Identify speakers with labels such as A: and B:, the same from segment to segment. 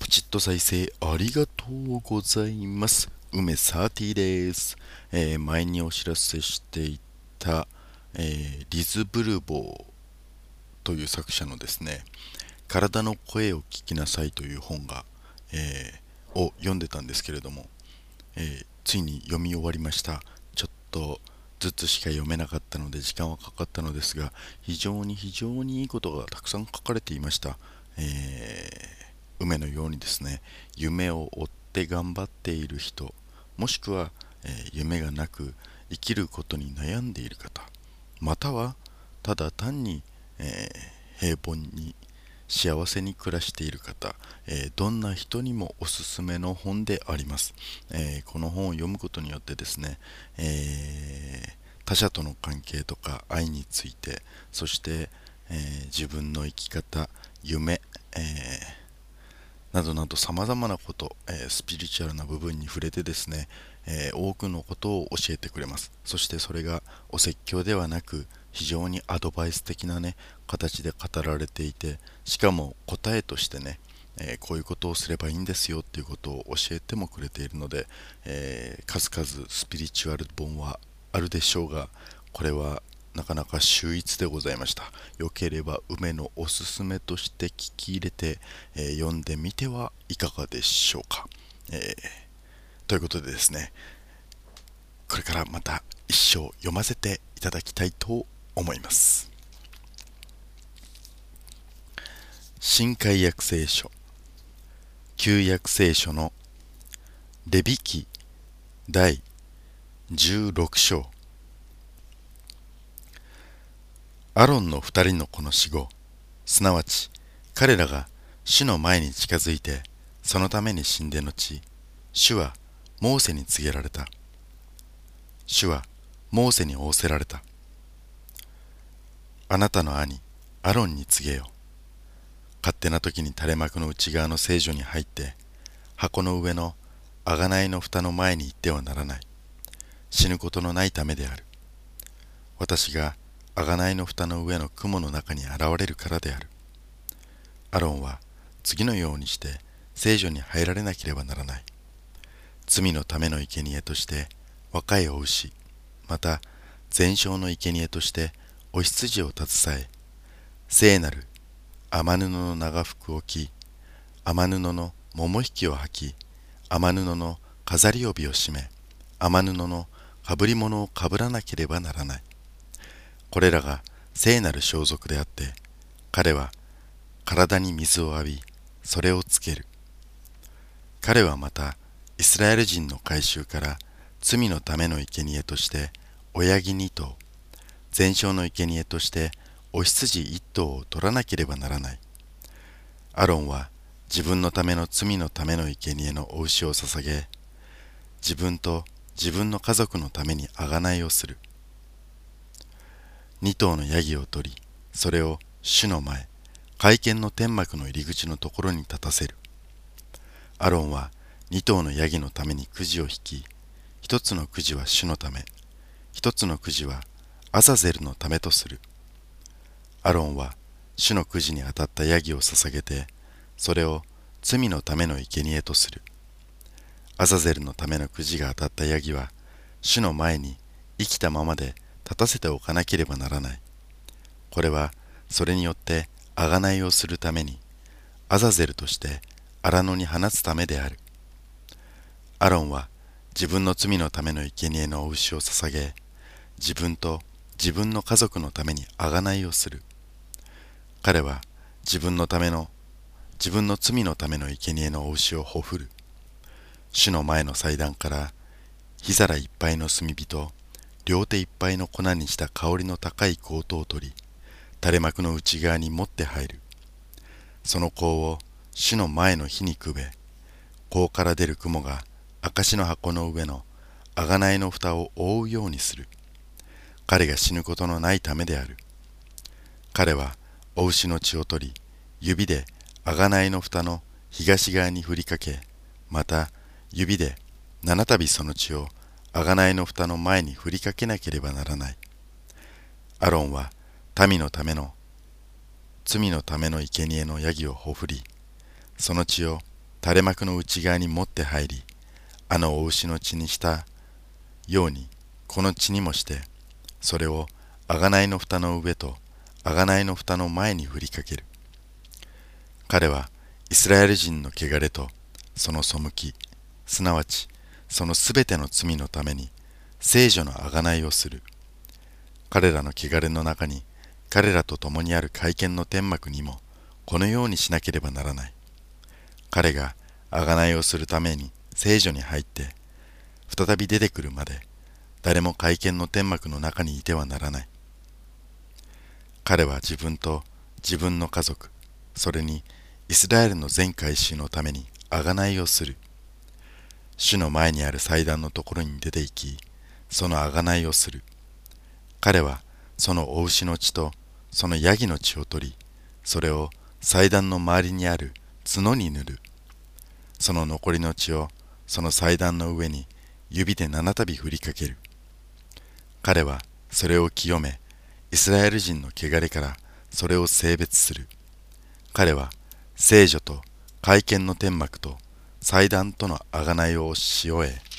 A: チッと再生ありがとうございます。梅サーティです。前にお知らせしていた、リズ・ブルボーという作者のですね、体の声を聞きなさいという本が、を読んでたんですけれども、ついに読み終わりました。ちょっとずつしか読めなかったので時間はかかったのですが、非常にいいことがたくさん書かれていました。梅のようにですね、夢を追って頑張っている人、もしくは、夢がなく生きることに悩んでいる方、またはただ単に、平凡に幸せに暮らしている方、どんな人にもおすすめの本であります。この本を読むことによってですね、他者との関係とか愛について、そして、自分の生き方、夢、などなど様々なこと、スピリチュアルな部分に触れてですね、多くのことを教えてくれます。そしてそれがお説教ではなく非常にアドバイス的なね形で語られていて、しかも答えとしてね、こういうことをすればいいんですよっていうことを教えてもくれているので、数々スピリチュアル本はあるでしょうが、これはなかなか秀逸でございました。よければ梅のおすすめとして聞き入れて、読んでみてはいかがでしょうか。ということでですね、これからまた一生読ませていただきたいと思います。新海約聖書、旧約聖書のレビ記第16章。アロンの二人の子の死後、すなわち彼らが主の前に近づいてそのために死んで後、主はモーセに告げられた。主はモーセに仰せられた。あなたの兄アロンに告げよ。勝手な時に垂れ幕の内側の聖所に入って箱の上の贖いの蓋の前に行ってはならない。死ぬことのないためである。私が贖いの蓋の上の雲の中に現れるからである。アロンは次のようにして聖所に入られなければならない。罪のための生贄として若いお牛、また全焼の生贄としてお羊を携え、聖なる雨布の長服を着、雨布の桃引きを履き、雨布の飾り帯を締め、雨布のかぶり物をかぶらなければならない。これらが聖なる装束であって、彼は体に水を浴び、それをつける。彼はまた、イスラエル人の改宗から罪のための生贄として親木2頭、全焼の生贄としてお羊1頭を取らなければならない。アロンは自分のための罪のための生贄のお牛を捧げ、自分と自分の家族のために贖いをする。2頭のヤギを取り、それを主の前、会見の天幕の入り口のところに立たせる。アロンは2頭のヤギのためにくじを引き、一つのくじは主のため、一つのくじはアザゼルのためとする。アロンは主のくじに当たったヤギを捧げて、それを罪のための生贄とする。アザゼルのためのくじが当たったヤギは、主の前に生きたままで立たせておかなければならない。これはそれによって贖いをするために、アザゼルとして荒野に放つためである。アロンは自分の罪のための生贄のお牛を捧げ、自分と自分の家族のために贖いをする。彼は自分の罪のための生贄のお牛をほふる。主の前の祭壇から火皿いっぱいの炭火と両手いっぱいの粉にした香りの高い香糖を取り、垂れ幕の内側に持って入る。その香を主の前の火にくべ、香から出る雲が証の箱の上の贖いの蓋を覆うようにする。彼が死ぬことのないためである。彼はお牛の血を取り、指で贖いの蓋の東側に振りかけ、また指で七度その血を贖いの蓋の前に振りかけなければならない。アロンは民のための罪のための生贄のヤギをほふり、その血を垂れ幕の内側に持って入り、あのお牛の血にしたようにこの血にもして、それを贖いの蓋の上と贖いの蓋の前に振りかける。彼はイスラエル人の汚れとその背き、すなわちそのすべての罪のために聖女の贖いをする。彼らの汚れの中に彼らと共にある会見の天幕にもこのようにしなければならない。彼が贖いをするために聖女に入って再び出てくるまで誰も会見の天幕の中にいてはならない。彼は自分と自分の家族、それにイスラエルの全改宗のために贖いをする。主の前にある祭壇のところに出て行き、その贖いをする。彼はそのお牛の血とそのヤギの血を取り、それを祭壇の周りにある角に塗る。その残りの血をその祭壇の上に指で7たび振りかける。彼はそれを清め、イスラエル人の汚れからそれを性別する。彼は聖女と会見の天幕と祭壇との贖いをし終え、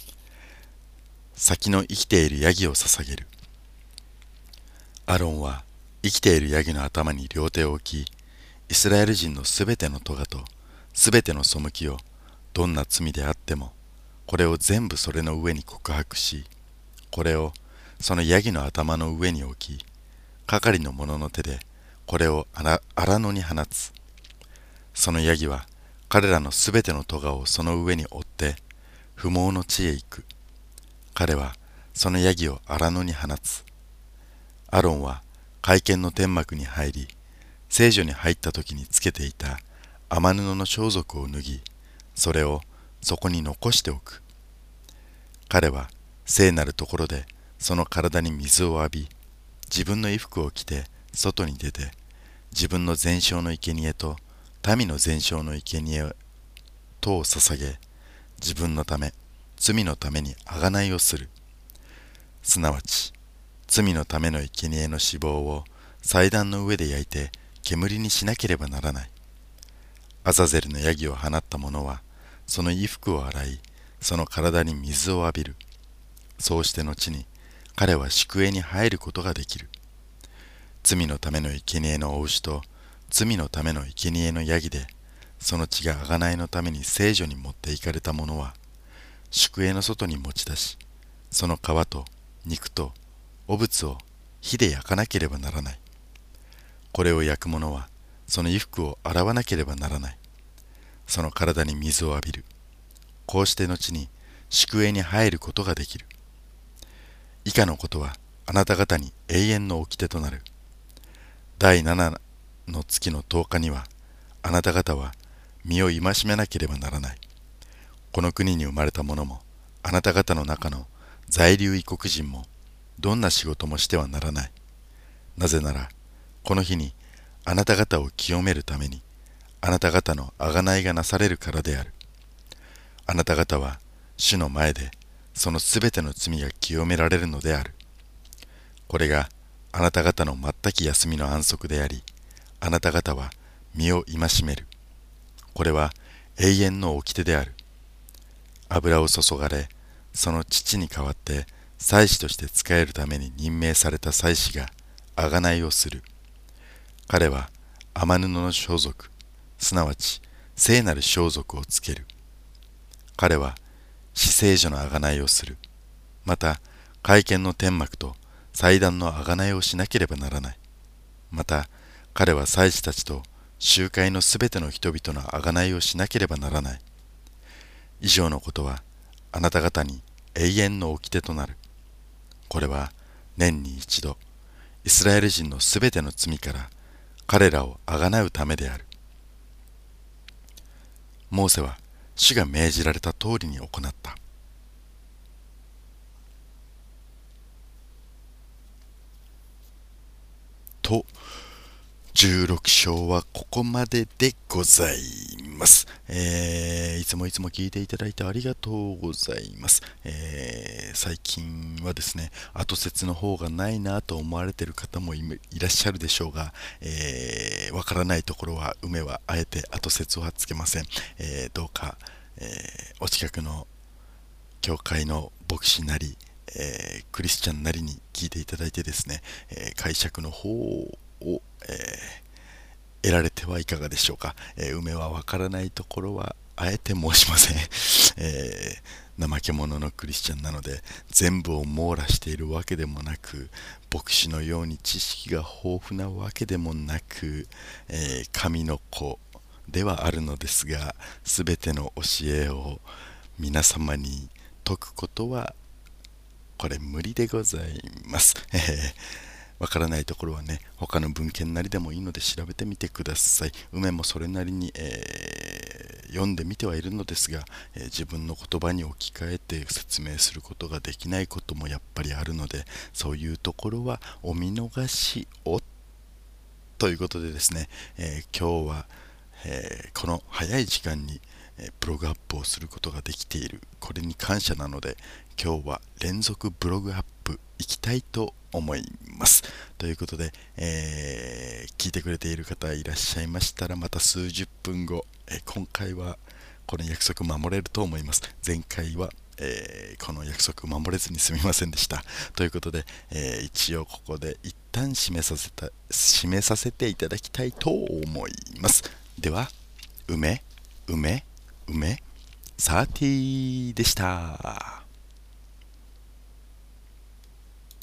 A: 先の生きているヤギを捧げる。アロンは生きているヤギの頭に両手を置き、イスラエル人のすべての咎とすべての背きを、どんな罪であっても、これを全部それの上に告白し、これをそのヤギの頭の上に置き、係の者の手でこれを荒野に放つ。そのヤギは彼らのすべての咎をその上に負って不毛の地へ行く。彼はそのヤギを荒野に放つ。アロンは会見の天幕に入り、聖所に入った時につけていた雨布の装束を脱ぎ、それをそこに残しておく。彼は聖なるところでその体に水を浴び、自分の衣服を着て外に出て、自分の全焼の生贄と民の全焼の生贄とを捧げ、自分のため、罪のために贖いをする。すなわち、罪のための生贄の脂肪を祭壇の上で焼いて煙にしなければならない。アザゼルのヤギを放った者は、その衣服を洗い、その体に水を浴びる。そうして後に、彼は宿営に入ることができる。罪のための生贄のお牛と、罪のための生贄のヤギで、その血が贖いのために聖所に持って行かれた者は、宿営の外に持ち出し、その皮と肉と汚物を火で焼かなければならない。これを焼く者は、その衣服を洗わなければならない。その体に水を浴びる。こうして後に宿営に入ることができる。以下のことはあなた方に永遠の掟となる。第7の月の10日には、あなた方は身を戒めなければならない。この国に生まれた者も、あなた方の中の在留異国人も、どんな仕事もしてはならない。なぜなら、この日にあなた方を清めるために、あなた方の贖いがなされるからである。あなた方は主の前で、そのすべての罪が清められるのである。これがあなた方の全き休みの安息であり、あなた方は身を戒める。これは永遠の掟である。油を注がれ、その父に代わって祭司として仕えるために任命された祭司が贖いをする。彼は雨布の装束、すなわち聖なる装束をつける。彼は至聖所の贖いをする。また会見の天幕と祭壇の贖いをしなければならない。また彼は祭司たちと集会のすべての人々の贖いをしなければならない。以上のことはあなた方に永遠の掟となる。これは年に一度、イスラエル人のすべての罪から彼らをあがなうためである。モーセは主が命じられた通りに行った。と、16章はここまででございます。 ます。いつもいつも聞いていただいてありがとうございます。最近はですね、後説の方がないなと思われている方もいらっしゃるでしょうが、わからないところは梅はあえて後説はつけません。どうか、お近くの教会の牧師なり、クリスチャンなりに聞いていただいてですね、解釈の方を、得られてはいかがでしょうか。梅はわからないところはあえて申しません。怠け者のクリスチャンなので全部を網羅しているわけでもなく、牧師のように知識が豊富なわけでもなく、神の子ではあるのですが、全ての教えを皆様に説くことはこれ無理でございます。わからないところはね、他の文献なりでもいいので調べてみてください。梅もそれなりに、読んでみてはいるのですが、自分の言葉に置き換えて説明することができないこともやっぱりあるので、そういうところはお見逃しをということでですね、今日は、この早い時間にブログアップをすることができている、これに感謝なので、今日は連続ブログアップいきたいと思います。ということで、聞いてくれている方いらっしゃいましたら、また数十分後、今回はこの約束守れると思います。前回はこの約束守れずにすみませんでした。ということで、一応ここで一旦締めさせていただきたいと思います。では、梅サーティーでした。